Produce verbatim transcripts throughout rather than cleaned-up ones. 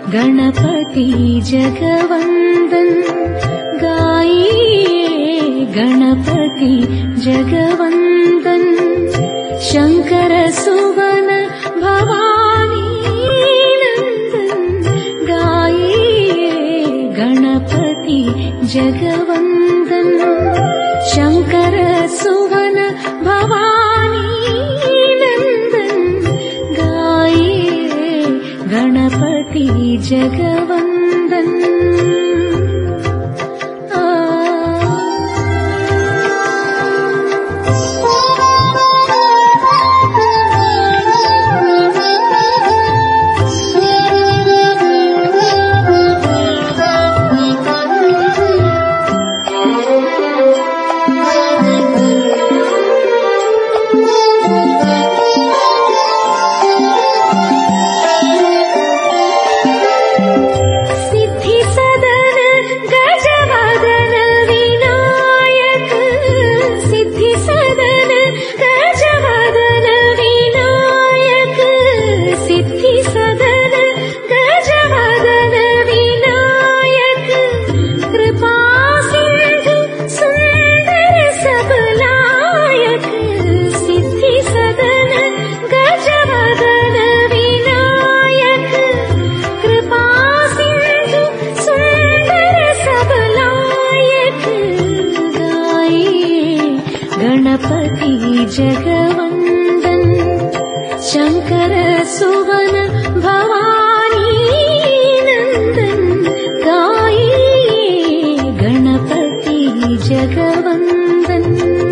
गणपति जगवंदन गाइए गणपति जगवंदन शंकर सुवन भवानी नंदन गाइए गणपति जगवंदन शंकर सुवन भवानी नंदन गाइए गणपति जगवंदन। गणपति जगवंदन शंकर सुवन भवानी नंदन गाइए गणपति जगवंदन।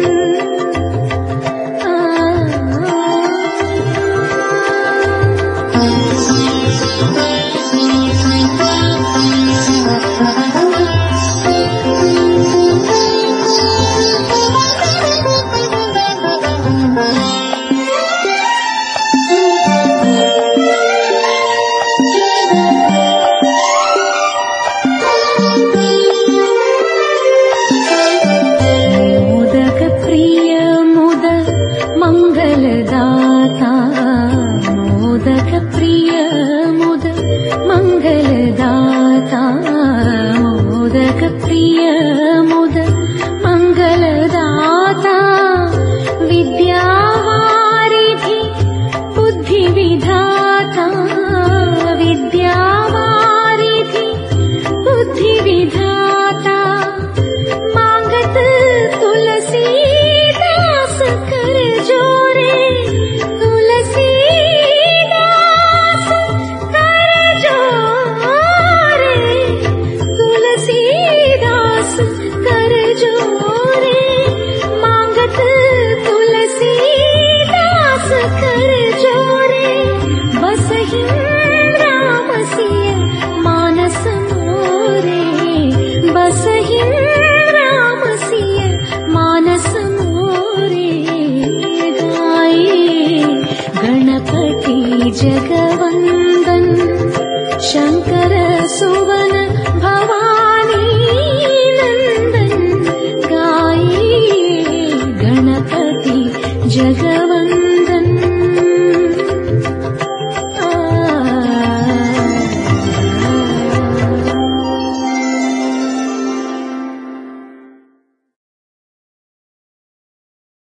मंगलदाता मोदक प्रिय मुद मंगलदाता मोदक प्रिय मुद मंगलदाता विद्यावारिधि बुद्धि विधाता विद्यावारिधि बुद्धि विधाता मांगत तुलसी दास कर जोरे तुलसीदास कर जोरे तुलसीदास कर जोरे मांगत तुलसीदास कर जोरे बसहि राम सिय मानस मोरे बसहि राम सिय मानस मोरे गणपति जग